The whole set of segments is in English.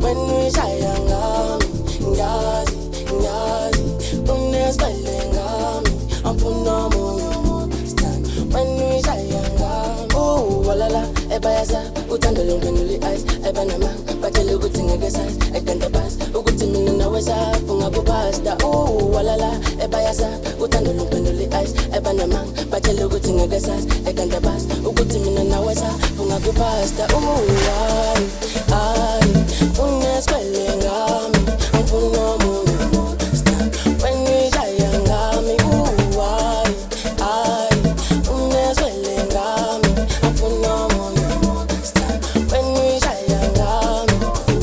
when we shaya ngami ngazi ngazi unesibele ngami afuna omunye stand when we shaya ngami walala ebayasa uthanda longena eyes ebanama batshela ukuthi ngeke size ekanta pass ukuthi mina nawe safunga kubasta walala ebayasa uthanda longena eyes ebanama batshela ukuthi ngeke size ekanta pass ukuthi mina nawe safunga kubasta ay unesibele ngami afuna omunye stand when we shaya ngami ay unesibele ngami afuna omunye stand when we shaya ngami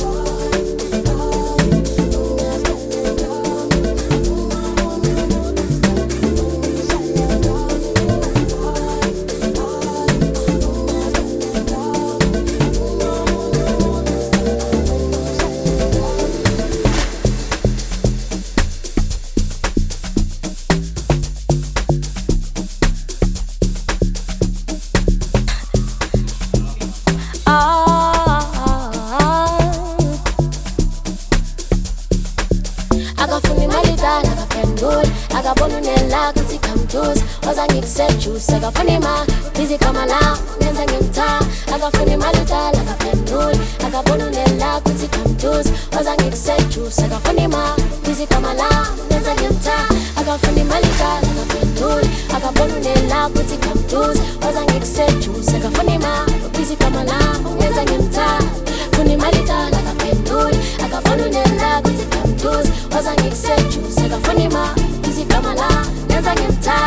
akafuni malidala akaphendula akabona unela kuthi kamtuza waza ngikusejuice akafuni ma busy kama la nenza ngimtha akafuni malidala akaphendula akabona unela kuthi kamtuza waza ngikusejuice akafuni ma busy kama la nenza ngimtha akafuni malidala akaphendula akabona unela kuthi kamtuza waza ngikusejuice akafuni ma busy kama la nenza ngimtha funi malidala akaphendula akabona unela kuthi kamtuza waza ngikusejuice akafuni ma busy kama la nenza ngimtha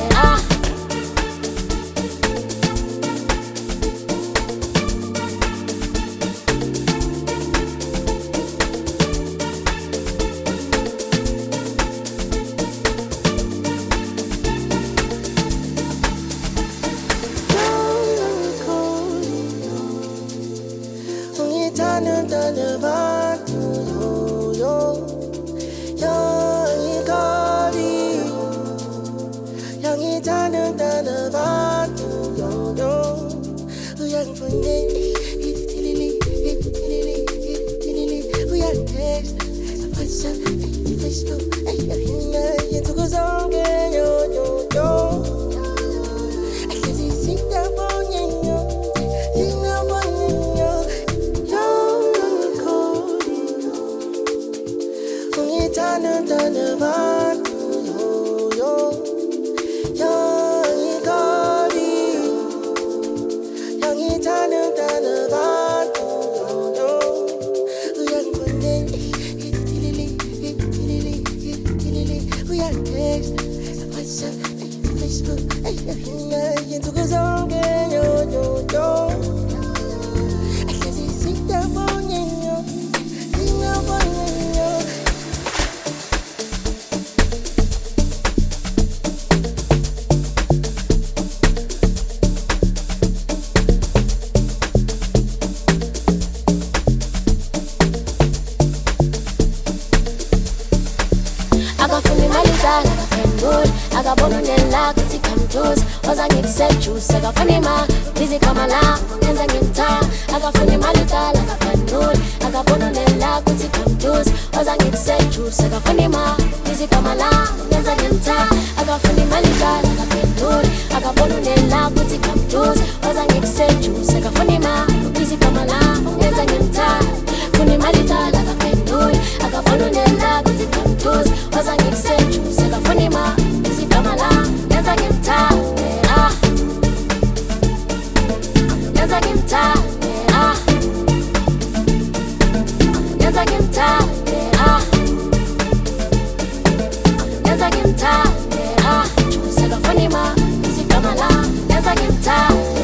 akafuni malidala akaphendula akabona unela kuthi kamtuza waza ngikusejuice akafuni ma busy kama la nenza ngimtha akafuni malidala akaphendula akabona unela kuthi kamtuza waza ngikusejuice akafuni ma busy kama la nenza ngimtha akafuni malidala akaphendula akabona unela kuthi kamtuza waza ngikusejuice akafuni ma busy kama la nenza ngimtha funi malidala akaphendula akabona unela kuthi kamtuza waza ngikusejuice akafuni ma busy kama la nenza ngimtha nenza ngimtha nenza ngimtha nenza ngimtha juice akafuni ma busy kama la nenza ngimtha